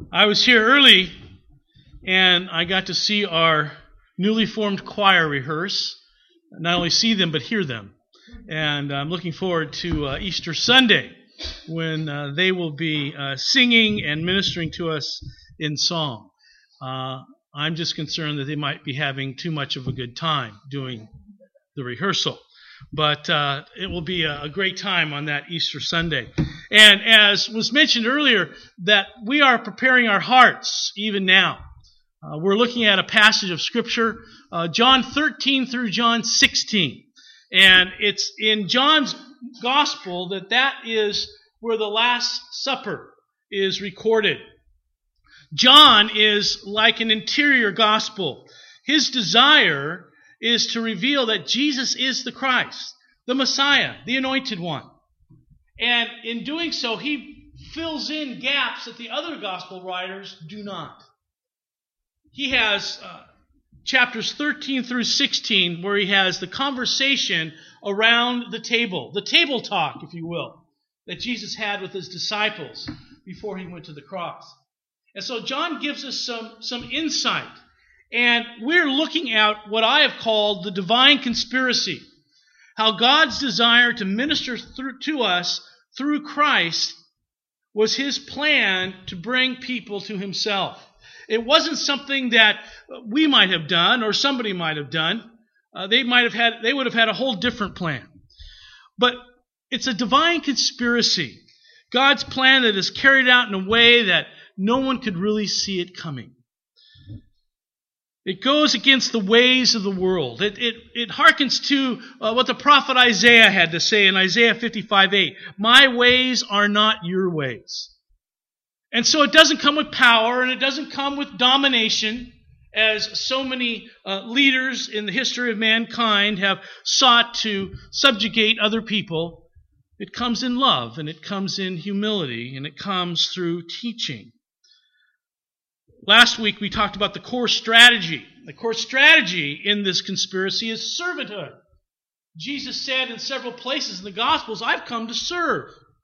I was here early, and I got to see our newly formed choir rehearse. Not only see them, but hear them. And I'm looking forward to Easter Sunday, when they will be singing and ministering to us in song. I'm just concerned that they might be having too much of a good time doing the rehearsal. But it will be a great time on that Easter Sunday. And as was mentioned earlier, that we are preparing our hearts even now. We're looking at a passage of Scripture, John 13 through John 16. And it's in John's Gospel that is where the Last Supper is recorded. John is like an interior gospel. His desire is to reveal that Jesus is the Christ, the Messiah, the Anointed One. And in doing so, he fills in gaps that the other gospel writers do not. He has chapters 13 through 16 where he has the conversation around the table talk, if you will, that Jesus had with his disciples before he went to the cross. And so John gives us some insight. And we're looking at what I have called the divine conspiracy. How God's desire to minister to us through Christ was his plan to bring people to himself. It wasn't something that we might have done or somebody might have done. They would have had a whole different plan. But it's a divine conspiracy. God's plan that is carried out in a way that no one could really see it coming. It goes against the ways of the world. It harkens to what the prophet Isaiah had to say in Isaiah 55:8. My ways are not your ways. And so it doesn't come with power, and it doesn't come with domination, as so many leaders in the history of mankind have sought to subjugate other people. It comes in love, and it comes in humility, and it comes through teaching. Last week we talked about the core strategy. The core strategy in this conspiracy is servanthood. Jesus said in several places in the Gospels, I've come to serve.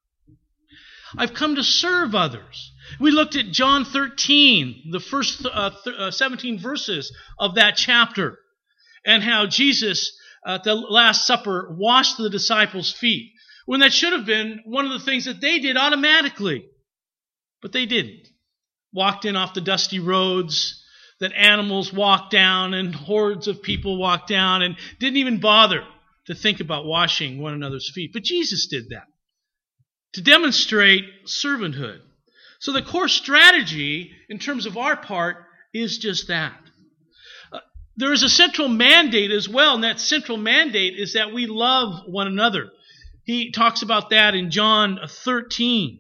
I've come to serve others. We looked at John 13, the first 17 verses of that chapter, and how Jesus at the Last Supper washed the disciples' feet, when that should have been one of the things that they did automatically. But they didn't. Walked in off the dusty roads that animals walked down and hordes of people walked down and didn't even bother to think about washing one another's feet. But Jesus did that to demonstrate servanthood. So the core strategy in terms of our part is just that. There is a central mandate as well, and that central mandate is that we love one another. He talks about that in John 13.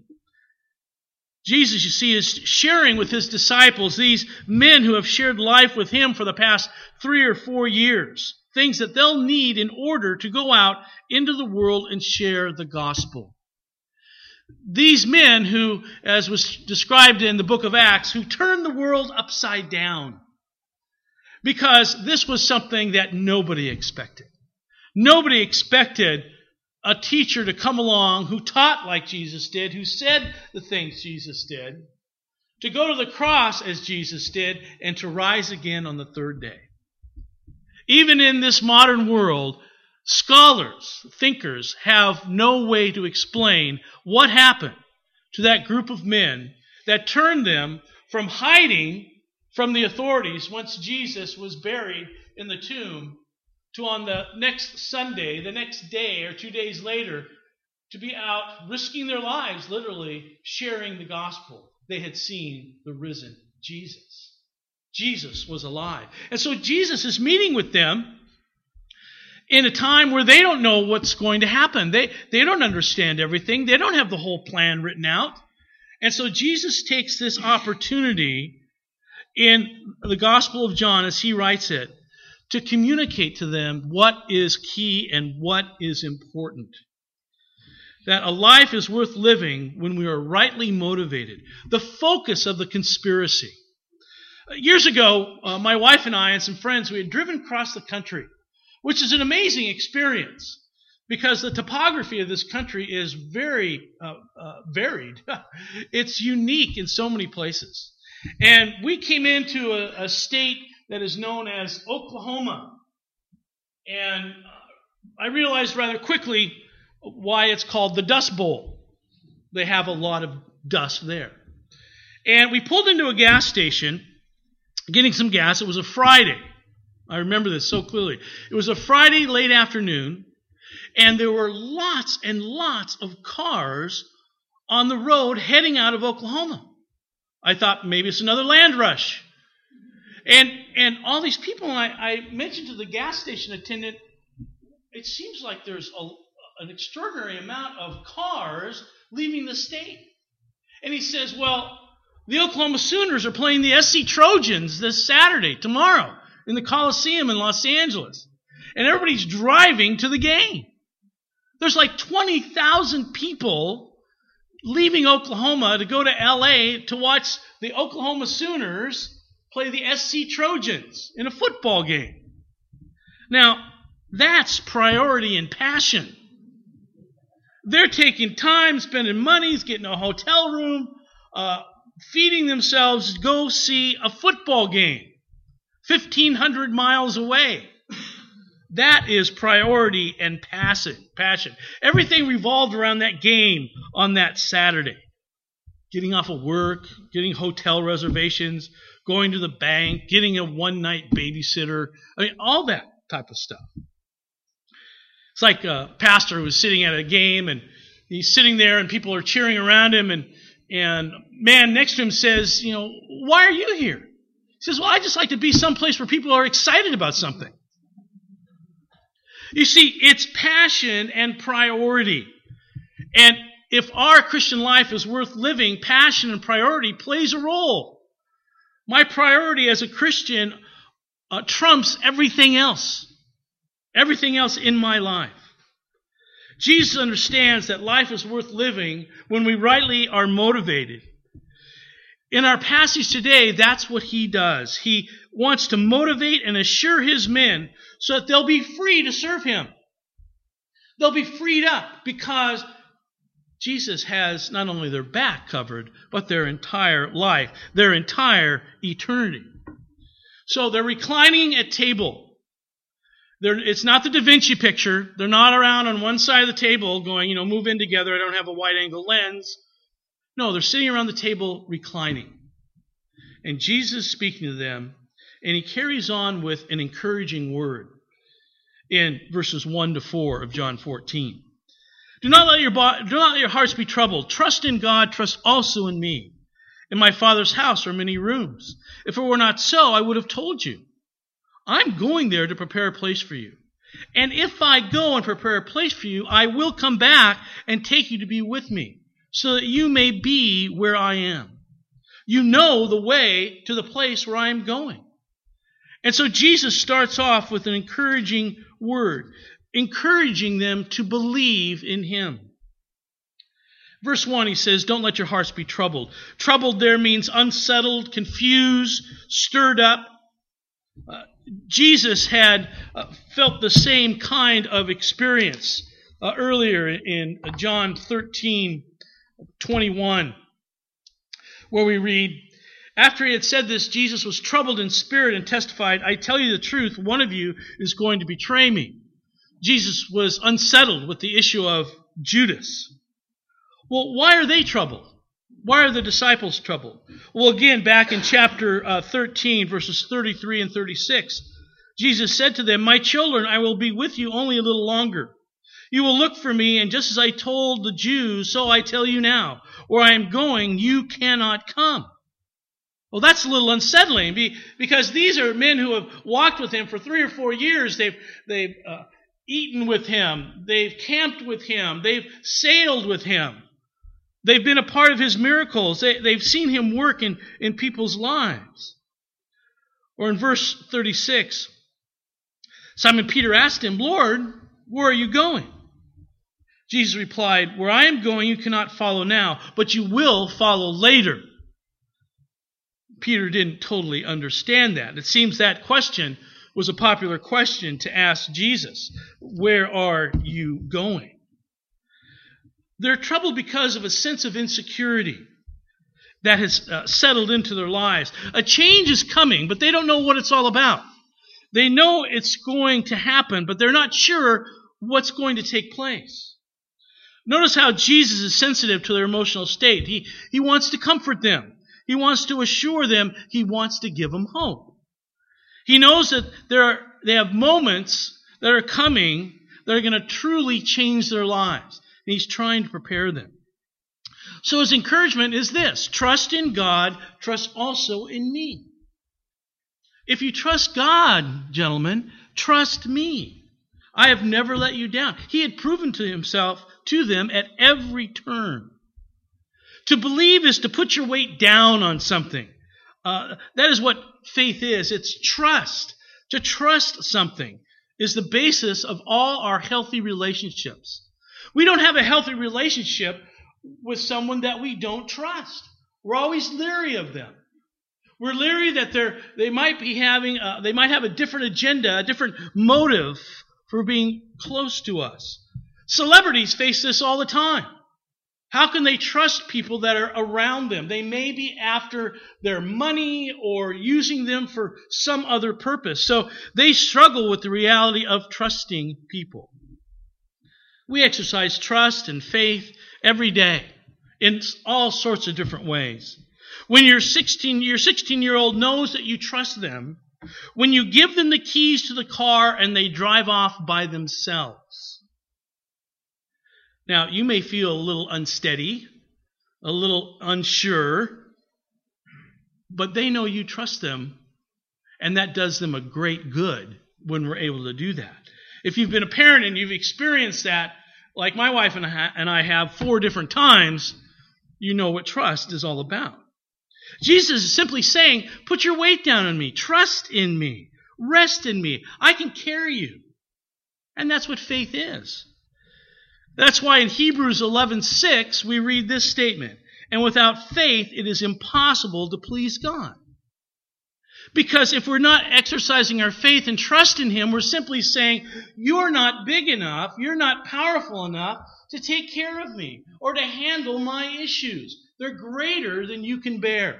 Jesus, you see, is sharing with his disciples, these men who have shared life with him for the past 3 or 4 years, things that they'll need in order to go out into the world and share the gospel. These men who, as was described in the book of Acts, who turned the world upside down, because this was something that nobody expected. Nobody expected a teacher to come along who taught like Jesus did, who said the things Jesus did, to go to the cross as Jesus did, and to rise again on the third day. Even in this modern world, scholars, thinkers, have no way to explain what happened to that group of men that turned them from hiding from the authorities once Jesus was buried in the tomb, to on the next Sunday, the next day or 2 days later, to be out risking their lives, literally sharing the gospel. They had seen the risen Jesus. Jesus was alive. And so Jesus is meeting with them in a time where they don't know what's going to happen. They don't understand everything. They don't have the whole plan written out. And so Jesus takes this opportunity in the Gospel of John, as he writes it, to communicate to them what is key and what is important. That a life is worth living when we are rightly motivated. The focus of the conspiracy. Years ago, my wife and I and some friends, we had driven across the country, which is an amazing experience because the topography of this country is very varied. It's unique in so many places. And we came into a state that is known as Oklahoma. And I realized rather quickly why it's called the Dust Bowl. They have a lot of dust there. And we pulled into a gas station, getting some gas. It was a Friday. I remember this so clearly. It was a Friday late afternoon, and there were lots and lots of cars on the road heading out of Oklahoma. I thought maybe it's another land rush. And all these people, I mentioned to the gas station attendant, it seems like there's an extraordinary amount of cars leaving the state. And he says, well, the Oklahoma Sooners are playing the SC Trojans this Saturday, tomorrow, in the Coliseum in Los Angeles. And everybody's driving to the game. There's like 20,000 people leaving Oklahoma to go to L.A. to watch the Oklahoma Sooners play the SC Trojans in a football game. Now, that's priority and passion. They're taking time, spending money, getting a hotel room, feeding themselves to go see a football game 1,500 miles away. That is priority and passion. Everything revolved around that game on that Saturday. Getting off of work, getting hotel reservations, going to the bank, getting a one-night babysitter. I mean, all that type of stuff. It's like a pastor who was sitting at a game, and he's sitting there, and people are cheering around him, and man next to him says, why are you here? He says, well, I just like to be someplace where people are excited about something. You see, it's passion and priority. And if our Christian life is worth living, passion and priority plays a role. My priority as a Christian trumps everything else in my life. Jesus understands that life is worth living when we rightly are motivated. In our passage today, that's what he does. He wants to motivate and assure his men so that they'll be free to serve him. They'll be freed up because Jesus has not only their back covered, but their entire life, their entire eternity. So they're reclining at table. It's not the Da Vinci picture. They're not around on one side of the table going, move in together. I don't have a wide-angle lens. No, they're sitting around the table reclining. And Jesus is speaking to them, and he carries on with an encouraging word in verses 1 to 4 of John 14. Do not let your hearts be troubled. Trust in God, trust also in me. In my Father's house are many rooms. If it were not so, I would have told you. I'm going there to prepare a place for you. And if I go and prepare a place for you, I will come back and take you to be with me, so that you may be where I am. You know the way to the place where I am going. And so Jesus starts off with an encouraging word, encouraging them to believe in him. Verse 1, he says, don't let your hearts be troubled. Troubled there means unsettled, confused, stirred up. Jesus had felt the same kind of experience earlier in John 13:21, where we read, after he had said this, Jesus was troubled in spirit and testified, I tell you the truth, one of you is going to betray me. Jesus was unsettled with the issue of Judas. Well, why are they troubled? Why are the disciples troubled? Well, again, back in chapter 13, verses 33 and 36, Jesus said to them, my children, I will be with you only a little longer. You will look for me, and just as I told the Jews, so I tell you now, where I am going, you cannot come. Well, that's a little unsettling, because these are men who have walked with him for 3 or 4 years. They've eaten with him. They've camped with him. They've sailed with him. They've been a part of his miracles. They've seen him work in people's lives. Or in verse 36, Simon Peter asked him, Lord, where are you going? Jesus replied, where I am going you cannot follow now, but you will follow later. Peter didn't totally understand that. It seems that question was a popular question to ask Jesus. Where are you going? They're troubled because of a sense of insecurity. that has settled into their lives. A change is coming, but they don't know what it's all about. They know it's going to happen, but they're not sure what's going to take place. Notice how Jesus is sensitive to their emotional state. He wants to comfort them. He wants to assure them. He wants to give them hope. He knows that they have moments that are coming that are going to truly change their lives. And He's trying to prepare them. So His encouragement is this: trust in God, trust also in me. If you trust God, gentlemen, trust me. I have never let you down. He had proven to Himself to them at every turn. To believe is to put your weight down on something. That is what faith is. It's trust. To trust something is the basis of all our healthy relationships. We don't have a healthy relationship with someone that we don't trust. We're always leery of them. We're leery that they might have a different agenda, a different motive for being close to us. Celebrities face this all the time. How can they trust people that are around them? They may be after their money or using them for some other purpose. So they struggle with the reality of trusting people. We exercise trust and faith every day in all sorts of different ways. When your 16-year-old knows that you trust them, when you give them the keys to the car and they drive off by themselves. Now, you may feel a little unsteady, a little unsure, but they know you trust them, and that does them a great good when we're able to do that. If you've been a parent and you've experienced that, like my wife and I have 4 different times, you know what trust is all about. Jesus is simply saying, put your weight down on me, trust in me, rest in me, I can carry you. And that's what faith is. That's why in Hebrews 11:6 we read this statement, and without faith it is impossible to please God. Because if we're not exercising our faith and trust in Him, we're simply saying, you're not big enough, you're not powerful enough to take care of me or to handle my issues. They're greater than you can bear.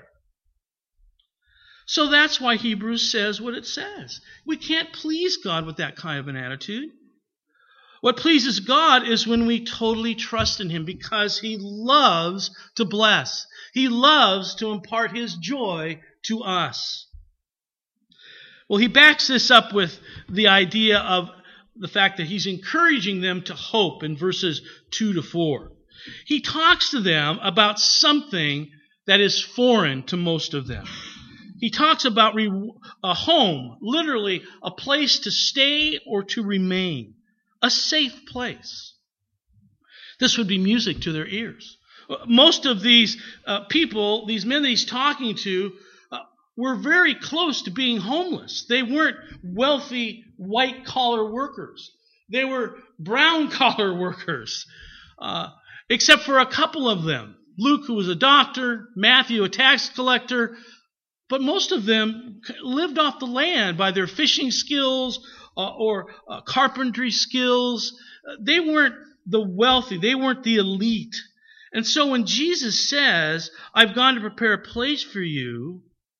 So that's why Hebrews says what it says. We can't please God with that kind of an attitude. What pleases God is when we totally trust in Him because He loves to bless. He loves to impart His joy to us. Well, he backs this up with the idea of the fact that he's encouraging them to hope in verses 2-4. He talks to them about something that is foreign to most of them. He talks about a home, literally a place to stay or to remain, a safe place. This would be music to their ears. Most of these people, these men that he's talking to, were very close to being homeless. They weren't wealthy white-collar workers. They were brown-collar workers, except for a couple of them. Luke, who was a doctor, Matthew, a tax collector, but most of them lived off the land by their fishing skills or carpentry skills. They weren't the wealthy. They weren't the elite. And so when Jesus says, I've gone to prepare a place for you,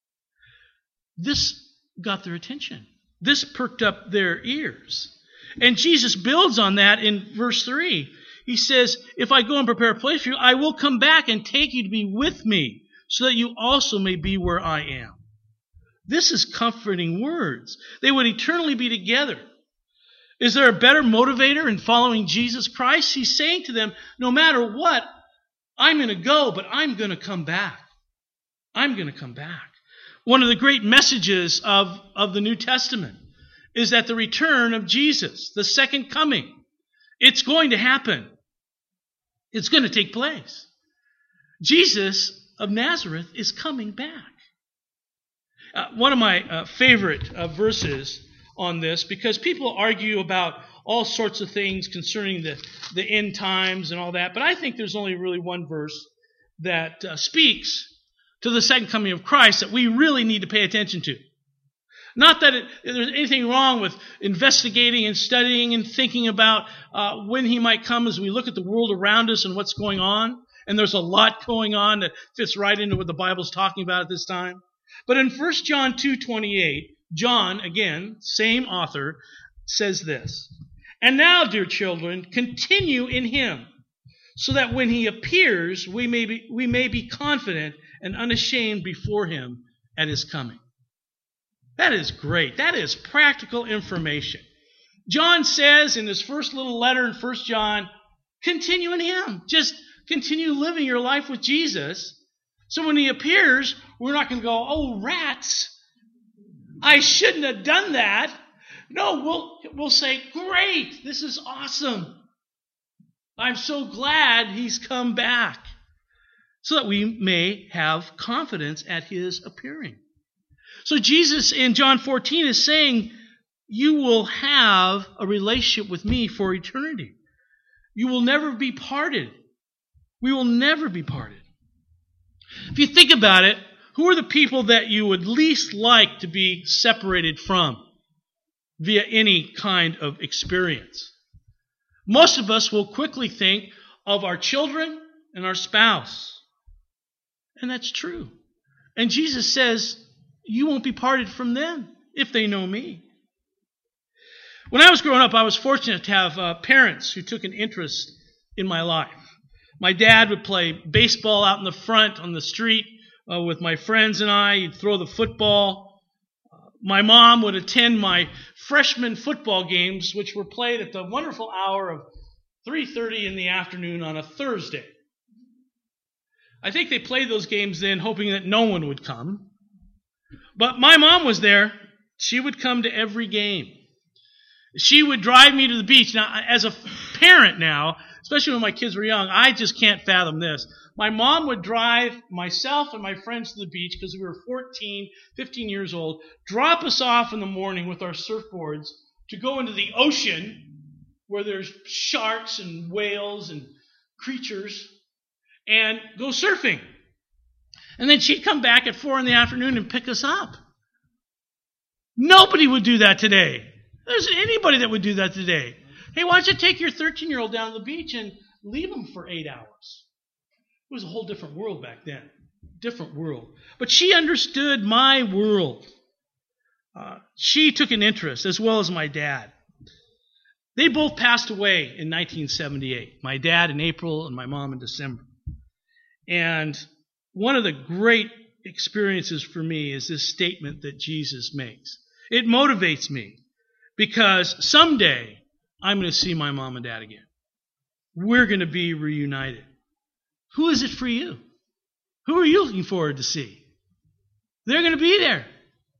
this got their attention. This perked up their ears. And Jesus builds on that in verse 3. He says, if I go and prepare a place for you, I will come back and take you to be with me, so that you also may be where I am. This is comforting words. They would eternally be together. Is there a better motivator in following Jesus Christ? He's saying to them, no matter what, I'm going to go, but I'm going to come back. I'm going to come back. One of the great messages of the New Testament is that the return of Jesus, the second coming, it's going to happen. It's going to take place. Jesus of Nazareth is coming back. One of my favorite verses on this, because people argue about all sorts of things concerning the end times and all that, but I think there's only really one verse that speaks to the second coming of Christ that we really need to pay attention to. Not that there's anything wrong with investigating and studying and thinking about when He might come as we look at the world around us and what's going on. and there's a lot going on that fits right into what the Bible's talking about at this time. But in 1 John 2:28, John, again, same author, says this, "And now, dear children, continue in him, so that when he appears, we may be confident and unashamed before him at his coming." That is great. That is practical information. John says in his first little letter in 1 John, continue in him. Just continue living your life with Jesus. So when he appears, we're not going to go, "Oh, rats, I shouldn't have done that." No, we'll say, "Great, this is awesome. I'm so glad he's come back," so that we may have confidence at his appearing. So Jesus in John 14 is saying, you will have a relationship with me for eternity. You will never be parted. We will never be parted. If you think about it, who are the people that you would least like to be separated from via any kind of experience? Most of us will quickly think of our children and our spouse. And that's true. And Jesus says, you won't be parted from them if they know me. When I was growing up, I was fortunate to have parents who took an interest in my life. My dad would play baseball out in the front on the street with my friends and I. He'd throw the football. My mom would attend my freshman football games, which were played at the wonderful hour of 3:30 in the afternoon on a Thursday. I think they played those games then hoping that no one would come. But my mom was there. She would come to every game. She would drive me to the beach. Now, as a parent now, especially when my kids were young, I just can't fathom this. My mom would drive myself and my friends to the beach because we were 14, 15 years old, drop us off in the morning with our surfboards to go into the ocean where there's sharks and whales and creatures and go surfing. And then she'd come back at 4 in the afternoon and pick us up. Nobody would do that today. There isn't anybody that would do that today. Hey, why don't you take your 13-year-old down to the beach and leave him for 8 hours? It was a whole different world back then. Different world. But she understood my world. She took an interest, as well as my dad. They both passed away in 1978. My dad in April and my mom in December. And one of the great experiences for me is this statement that Jesus makes. It motivates me because someday I'm going to see my mom and dad again. We're going to be reunited. Who is it for you? Who are you looking forward to see? They're going to be there.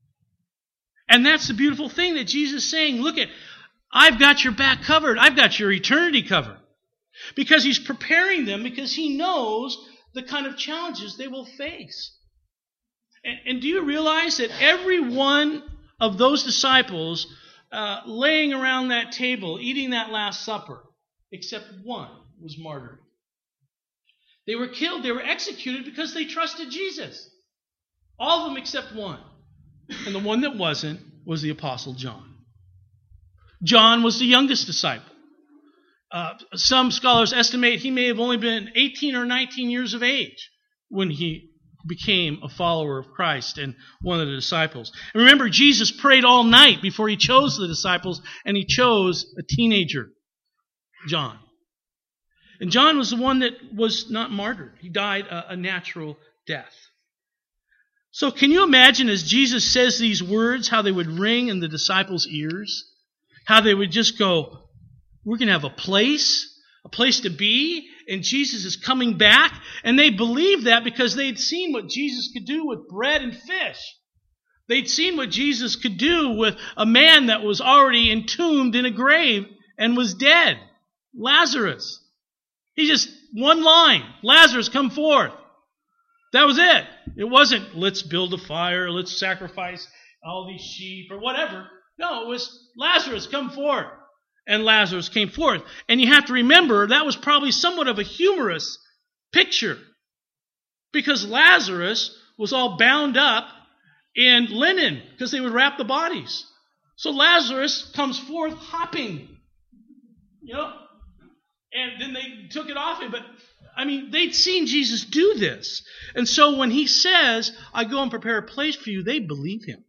And that's the beautiful thing that Jesus is saying. Look at, I've got your back covered. I've got your eternity covered. Because he's preparing them because he knows the kind of challenges they will face. And do you realize that every one of those disciples laying around that table, eating that Last Supper, except one was martyred. They were killed, they were executed because they trusted Jesus. All of them except one. And the one that wasn't was the Apostle John. John was the youngest disciple. Some scholars estimate he may have only been 18 or 19 years of age when he became a follower of Christ and one of the disciples. And remember, Jesus prayed all night before he chose the disciples, and he chose a teenager, John. And John was the one that was not martyred. He died a natural death. So can you imagine as Jesus says these words, how they would ring in the disciples' ears? How they would just go, we're going to have a place to be, and Jesus is coming back. And they believed that because they'd seen what Jesus could do with bread and fish. They'd seen what Jesus could do with a man that was already entombed in a grave and was dead, Lazarus. He just, one line, Lazarus, come forth. That was it. It wasn't, let's build a fire, let's sacrifice all these sheep or whatever. No, it was, Lazarus, come forth. And Lazarus came forth. And you have to remember, that was probably somewhat of a humorous picture. Because Lazarus was all bound up in linen, because they would wrap the bodies. So Lazarus comes forth hopping. You know? And then they took it off him. But I mean, they'd seen Jesus do this. And so when he says, I go and prepare a place for you, they believe him.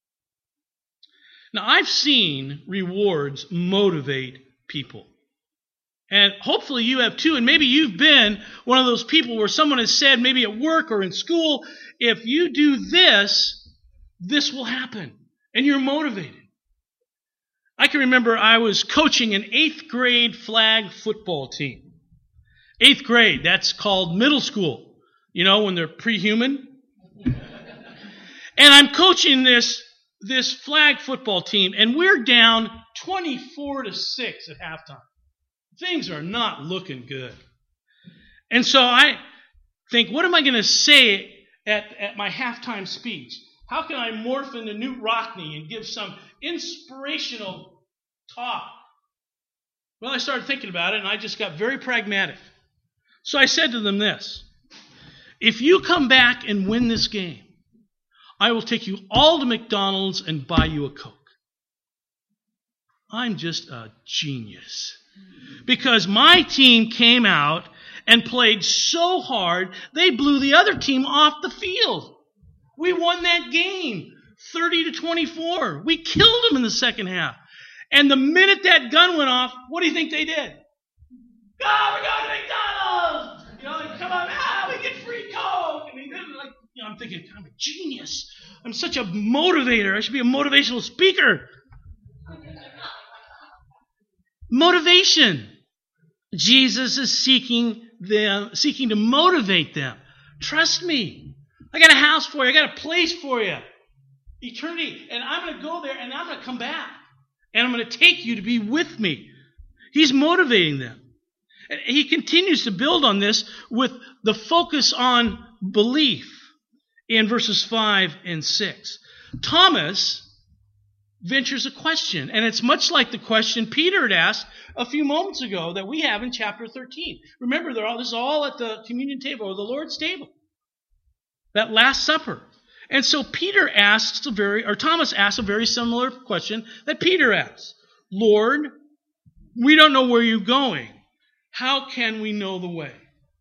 Now, I've seen rewards motivate people. And hopefully you have too. And maybe you've been one of those people where someone has said, maybe at work or in school, if you do this, this will happen. And you're motivated. I can remember I was coaching an 8th grade flag football team. 8th grade, that's called middle school. You know, when they're pre-human. And I'm coaching this flag football team, and we're down 24-6 at halftime. Things are not looking good. And so I think, what am I going to say at my halftime speech? How can I morph into Newt Rockney and give some inspirational talk? Well, I started thinking about it, and I just got very pragmatic. So I said to them this: if you come back and win this game, I will take you all to McDonald's and buy you a Coke. I'm just a genius. Because my team came out and played so hard, they blew the other team off the field. We won that game 30-24. We killed them in the second half. And the minute that gun went off, what do you think they did? Go, we're going to McDonald's! You know, they come out, we get free Coke. And they did it like, you know, I'm thinking, I'm a genius. I'm such a motivator. I should be a motivational speaker. Motivation. Jesus is seeking to motivate them. Trust me. I got a house for you. I got a place for you. Eternity. And I'm going to go there and I'm going to come back. And I'm going to take you to be with me. He's motivating them. And he continues to build on this with the focus on belief in verses 5 and 6. Thomas ventures a question, and it's much like the question Peter had asked a few moments ago that we have in chapter 13. Remember, this is all at the communion table, or the Lord's table, that Last Supper. And so Thomas asks a very similar question that Peter asked. Lord, we don't know where you're going. How can we know the way?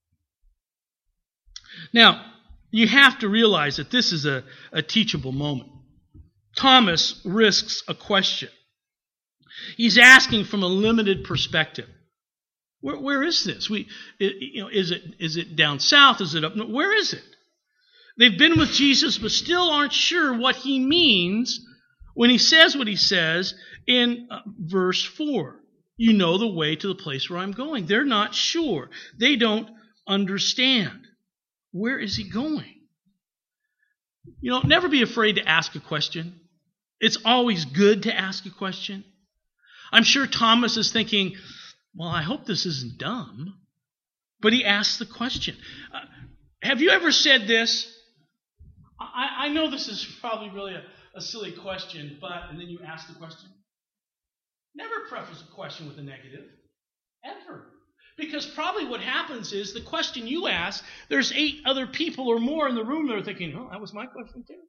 Now, you have to realize that this is a teachable moment. Thomas risks a question. He's asking from a limited perspective. Where is this? Is it down south? Is it up north? Where is it? They've been with Jesus, but still aren't sure what he means when he says what he says in verse 4. You know the way to the place where I'm going. They're not sure. They don't understand. Where is he going? You know, never be afraid to ask a question. It's always good to ask a question. I'm sure Thomas is thinking, well, I hope this isn't dumb. But he asks the question. Have you ever said this? I know this is probably really a silly question, and then you ask the question. Never preface a question with a negative. Ever. Because probably what happens is the question you ask, there's 8 other people or more in the room that are thinking, oh, that was my question too.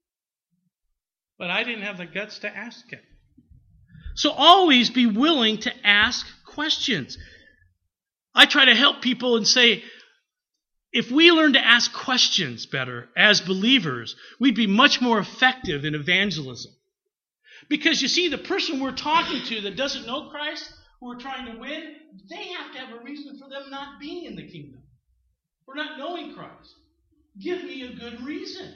But I didn't have the guts to ask it. So always be willing to ask questions. I try to help people and say, if we learn to ask questions better as believers, we'd be much more effective in evangelism. Because you see, the person we're talking to that doesn't know Christ, who we're trying to win, they have to have a reason for them not being in the kingdom, for not knowing Christ. Give me a good reason.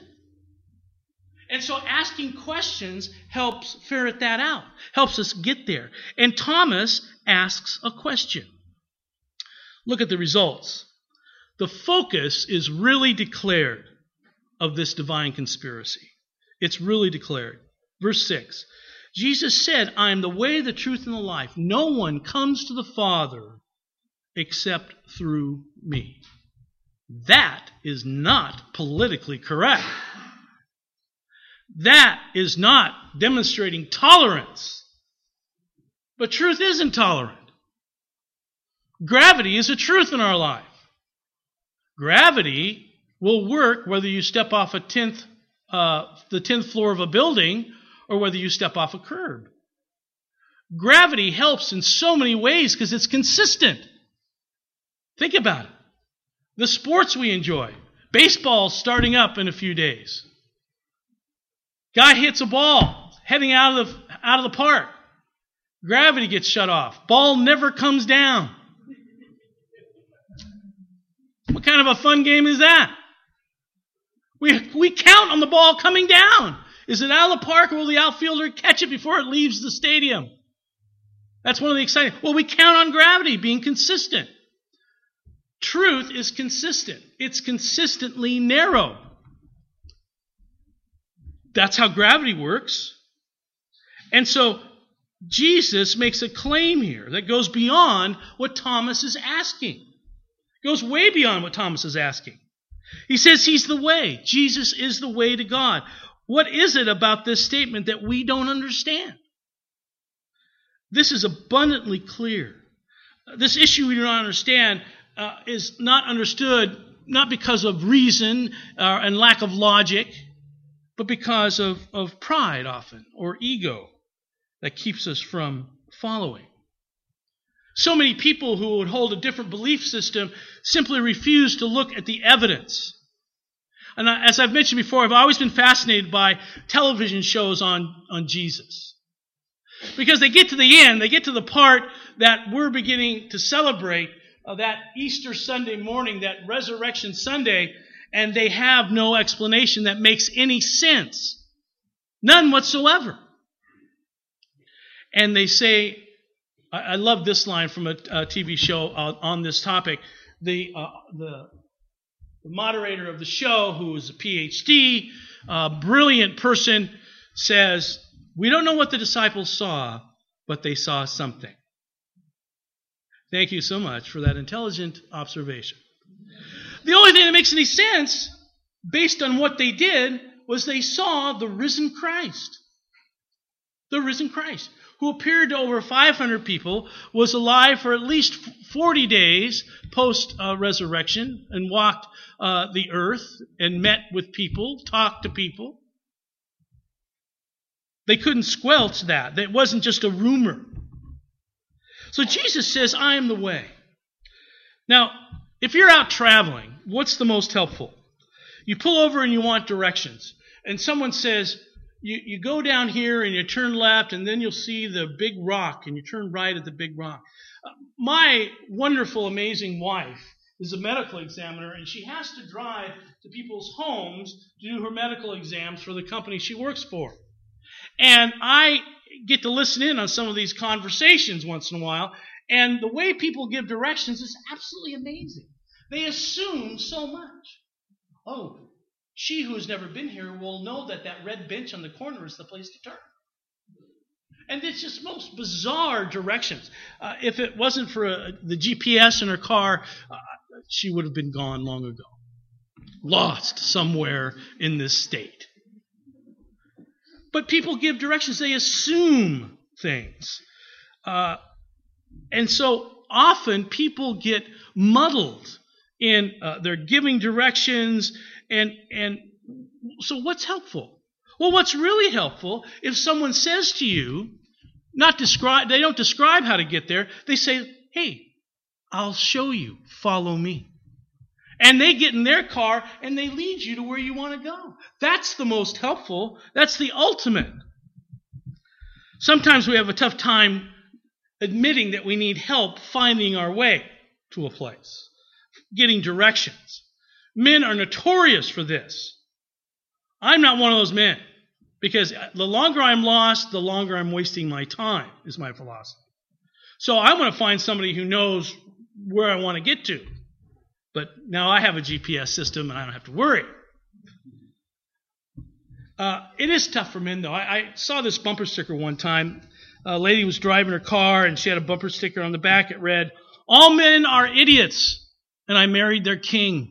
And so asking questions helps ferret that out, helps us get there. And Thomas asks a question. Look at the results. The focus is really declared of this divine conspiracy. It's really declared. Verse 6. Jesus said, I am the way, the truth, and the life. No one comes to the Father except through me. That is not politically correct. That is not demonstrating tolerance. But truth is intolerant. Gravity is a truth in our life. Gravity will work whether you step off the 10th floor of a building or whether you step off a curb. Gravity helps in so many ways because it's consistent. Think about it. The sports we enjoy. Baseball starting up in a few days. Guy hits a ball heading out of the park. Gravity gets shut off. Ball never comes down. What kind of a fun game is that? We count on the ball coming down. Is it out of the park, or will the outfielder catch it before it leaves the stadium? That's one of the exciting. Well, we count on gravity being consistent. Truth is consistent. It's consistently narrow. That's how gravity works. And so Jesus makes a claim here that goes beyond what Thomas is asking. Goes way beyond what Thomas is asking. He says he's the way. Jesus is the way to God. What is it about this statement that we don't understand? This is abundantly clear. This issue we do not understand is not understood not because of reason and lack of logic, but because of pride often, or ego, that keeps us from following. So many people who would hold a different belief system simply refuse to look at the evidence. And as I've mentioned before, I've always been fascinated by television shows on Jesus. Because they get to the end, they get to the part that we're beginning to celebrate, that Easter Sunday morning, that Resurrection Sunday, and they have no explanation that makes any sense. None whatsoever. And they say, I love this line from a TV show on this topic. The moderator of the show, who is a PhD, brilliant person, says, "We don't know what the disciples saw, but they saw something." Thank you so much for that intelligent observation. The only thing that makes any sense, based on what they did, was they saw the risen Christ. The risen Christ, who appeared to over 500 people, was alive for at least 40 days post-resurrection, and walked the earth and met with people, talked to people. They couldn't squelch that. It wasn't just a rumor. So Jesus says, I am the way. Now, if you're out traveling, what's the most helpful? You pull over and you want directions. And someone says, you go down here and you turn left, and then you'll see the big rock, and you turn right at the big rock. My wonderful, amazing wife is a medical examiner, and she has to drive to people's homes to do her medical exams for the company she works for. And I get to listen in on some of these conversations once in a while, and the way people give directions is absolutely amazing. They assume so much. Oh, she who has never been here will know that red bench on the corner is the place to turn. And it's just most bizarre directions. If it wasn't for the GPS in her car, she would have been gone long ago. Lost somewhere in this state. But people give directions. They assume things. And so often people get muddled in their giving directions. And so what's helpful? Well, what's really helpful, if someone says to you, they don't describe how to get there, they say, hey, I'll show you, follow me. And they get in their car and they lead you to where you want to go. That's the most helpful. That's the ultimate. Sometimes we have a tough time admitting that we need help finding our way to a place, getting directions. Men are notorious for this. I'm not one of those men, because the longer I'm lost, the longer I'm wasting my time, is my philosophy. So I want to find somebody who knows where I want to get to. But now I have a GPS system and I don't have to worry. It is tough for men, though. I saw this bumper sticker one time. A lady was driving her car and she had a bumper sticker on the back. It read, "All men are idiots, and I married their king."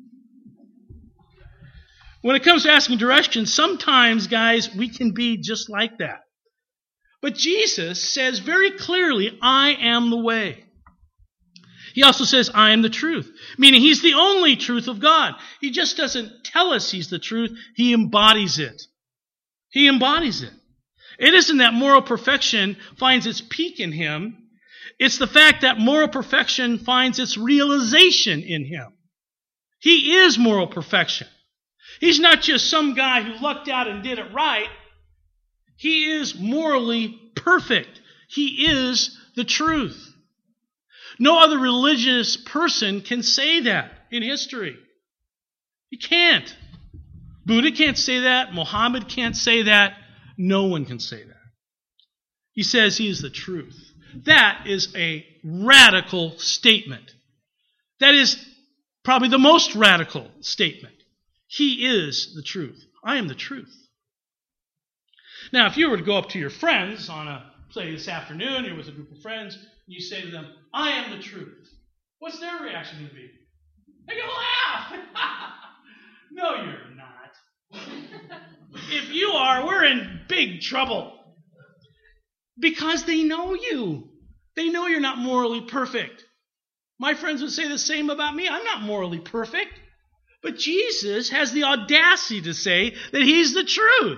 When it comes to asking directions, sometimes, guys, we can be just like that. But Jesus says very clearly, I am the way. He also says, I am the truth, meaning he's the only truth of God. He just doesn't tell us he's the truth. He embodies it. He embodies it. It isn't that moral perfection finds its peak in him. It's the fact that moral perfection finds its realization in him. He is moral perfection. He's not just some guy who lucked out and did it right. He is morally perfect. He is the truth. No other religious person can say that in history. He can't. Buddha can't say that. Muhammad can't say that. No one can say that. He says he is the truth. That is a radical statement. That is probably the most radical statement. He is the truth. I am the truth. Now, if you were to go up to your friends on say this afternoon, you're with a group of friends, and you say to them, I am the truth. What's their reaction going to be? They're going to laugh. No, you're not. If you are, we're in big trouble. Because they know you. They know you're not morally perfect. My friends would say the same about me. I'm not morally perfect. But Jesus has the audacity to say that he's the truth.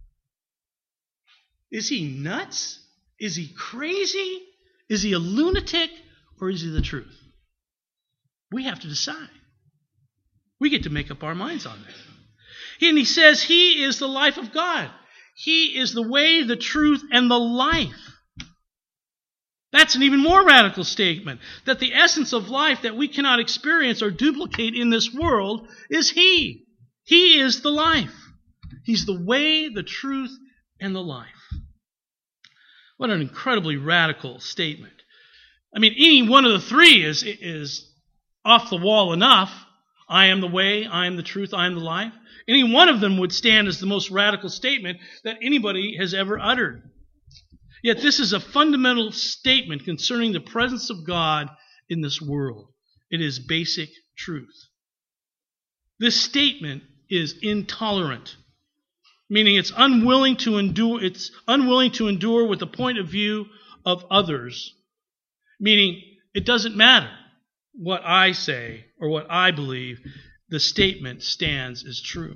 Is he nuts? Is he crazy? Is he a lunatic? Or is he the truth? We have to decide. We get to make up our minds on that. And he says he is the life of God. He is the way, the truth, and the life. That's an even more radical statement. That the essence of life that we cannot experience or duplicate in this world is he. He is the life. He's the way, the truth, and the life. What an incredibly radical statement. I mean, any one of the three is off the wall enough. I am the way, I am the truth, I am the life. Any one of them would stand as the most radical statement that anybody has ever uttered. Yet this is a fundamental statement concerning the presence of God in this world. It is basic truth. This statement is intolerant, meaning it's unwilling to endure. It's unwilling to endure with the point of view of others, meaning it doesn't matter what I say or what I believe. The statement stands as true.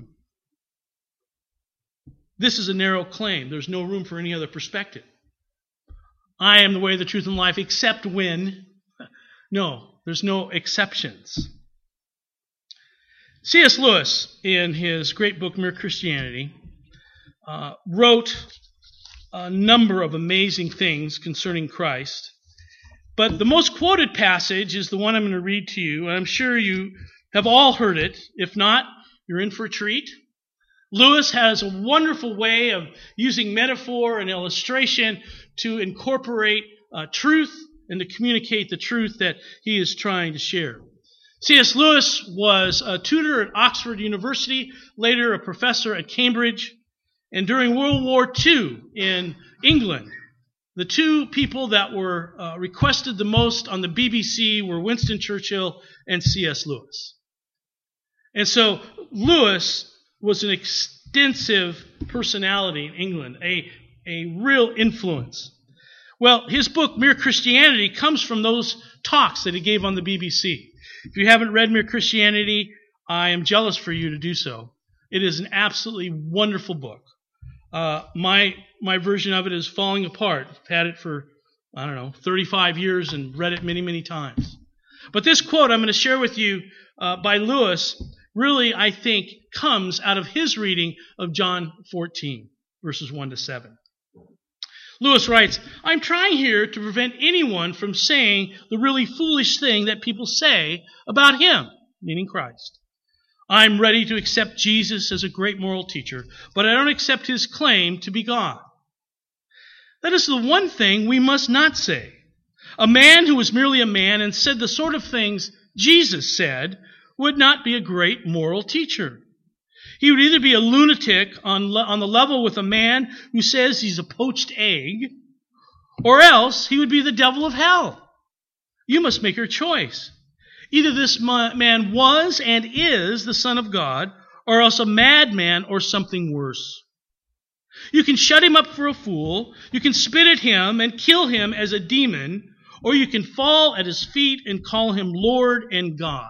This is a narrow claim. There's no room for any other perspective. I am the way, the truth, and life, except when. No, there's no exceptions. C.S. Lewis, in his great book, Mere Christianity, wrote a number of amazing things concerning Christ. But the most quoted passage is the one I'm going to read to you. And I'm sure you have all heard it. If not, you're in for a treat. Lewis has a wonderful way of using metaphor and illustration to incorporate truth and to communicate the truth that he is trying to share. C.S. Lewis was a tutor at Oxford University, later a professor at Cambridge, and during World War II in England, the two people that were requested the most on the BBC were Winston Churchill and C.S. Lewis. And so Lewis was an extensive personality in England, a real influence. Well, his book, Mere Christianity, comes from those talks that he gave on the BBC. If you haven't read Mere Christianity, I am jealous for you to do so. It is an absolutely wonderful book. My version of it is falling apart. I've had it for, 35 years and read it many, many times. But this quote I'm going to share with you by Lewis really, I think, comes out of his reading of John 14, verses 1 to 7. Lewis writes, I'm trying here to prevent anyone from saying the really foolish thing that people say about him, meaning Christ. I'm ready to accept Jesus as a great moral teacher, but I don't accept his claim to be God. That is the one thing we must not say. A man who was merely a man and said the sort of things Jesus said would not be a great moral teacher. He would either be a lunatic on the level with a man who says he's a poached egg, or else he would be the devil of hell. You must make your choice. Either this man was and is the Son of God, or else a madman or something worse. You can shut him up for a fool, you can spit at him and kill him as a demon, or you can fall at his feet and call him Lord and God.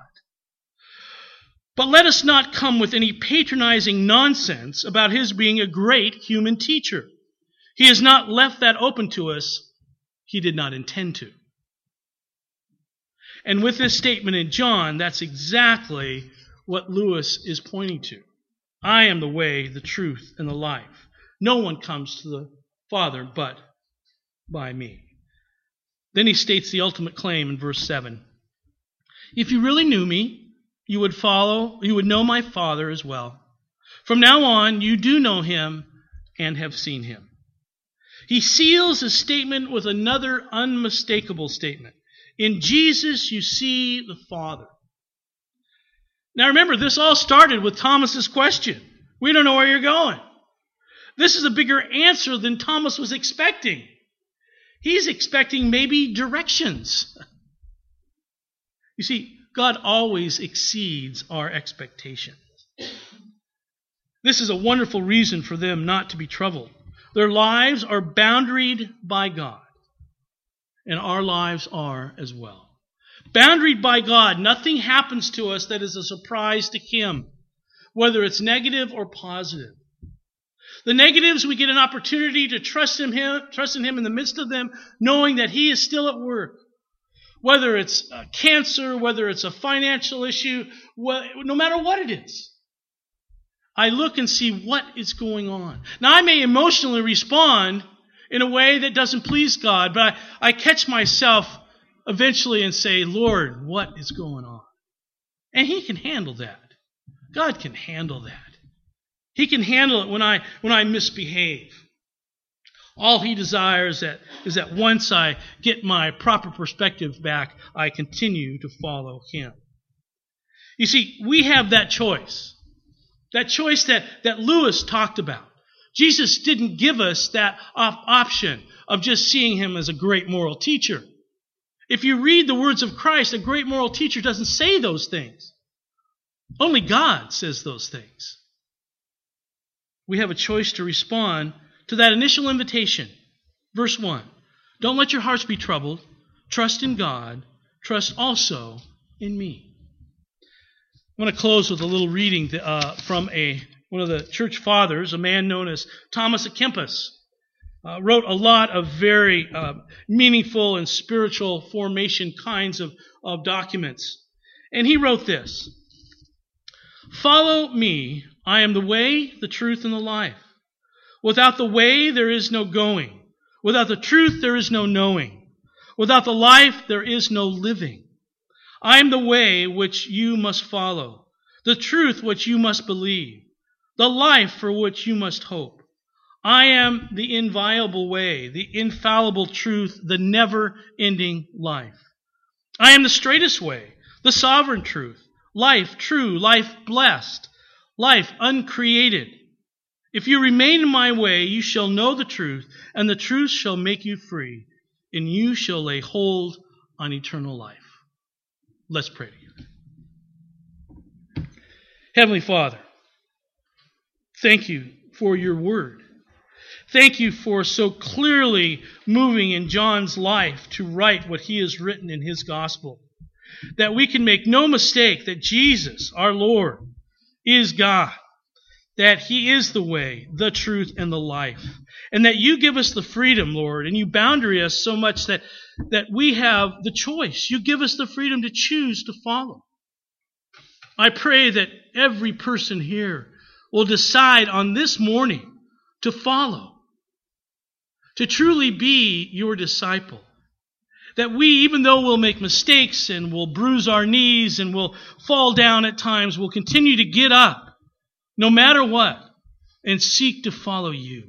But let us not come with any patronizing nonsense about his being a great human teacher. He has not left that open to us. He did not intend to. And with this statement in John, that's exactly what Lewis is pointing to. I am the way, the truth, and the life. No one comes to the Father but by me. Then he states the ultimate claim in verse 7. If you really knew me, you would know my Father as well. From now on, you do know him and have seen him. He seals his statement with another unmistakable statement. In Jesus, you see the Father. Now remember, this all started with Thomas's question. We don't know where you're going. This is a bigger answer than Thomas was expecting. He's expecting maybe directions. You see, God always exceeds our expectations. This is a wonderful reason for them not to be troubled. Their lives are boundaried by God, and our lives are as well. Boundaried by God, nothing happens to us that is a surprise to Him, whether it's negative or positive. The negatives, we get an opportunity to trust in Him in the midst of them, knowing that He is still at work. Whether it's cancer, whether it's a financial issue, no matter what it is. I look and see what is going on. Now, I may emotionally respond in a way that doesn't please God, but I catch myself eventually and say, Lord, what is going on? And He can handle that. God can handle that. He can handle it when I misbehave. All He desires is that once I get my proper perspective back, I continue to follow Him. You see, we have that choice. That choice that Lewis talked about. Jesus didn't give us that option of just seeing Him as a great moral teacher. If you read the words of Christ, a great moral teacher doesn't say those things. Only God says those things. We have a choice to respond to that initial invitation. Verse 1. Don't let your hearts be troubled. Trust in God. Trust also in me. I want to close with a little reading from one of the church fathers, a man known as Thomas à Kempis. Wrote a lot of very meaningful and spiritual formation kinds of documents. And he wrote this: Follow me, I am the way, the truth, and the life. Without the way, there is no going. Without the truth, there is no knowing. Without the life, there is no living. I am the way which you must follow, the truth which you must believe, the life for which you must hope. I am the inviolable way, the infallible truth, the never-ending life. I am the straightest way, the sovereign truth, life true, life blessed, life uncreated. If you remain in my way, you shall know the truth, and the truth shall make you free, and you shall lay hold on eternal life. Let's pray together. Heavenly Father, thank you for your word. Thank you for so clearly moving in John's life to write what he has written in his gospel. That we can make no mistake that Jesus, our Lord, is God. That He is the way, the truth, and the life. And that you give us the freedom, Lord, and you boundary us so much that we have the choice. You give us the freedom to choose to follow. I pray that every person here will decide on this morning to follow. To truly be your disciple. That we, even though we'll make mistakes and we'll bruise our knees and we'll fall down at times, will continue to get up, no matter what, and seek to follow you.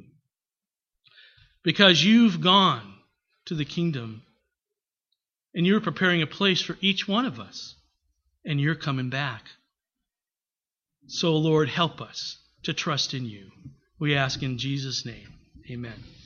Because you've gone to the kingdom and you're preparing a place for each one of us, and you're coming back. So, Lord, help us to trust in you. We ask in Jesus' name. Amen.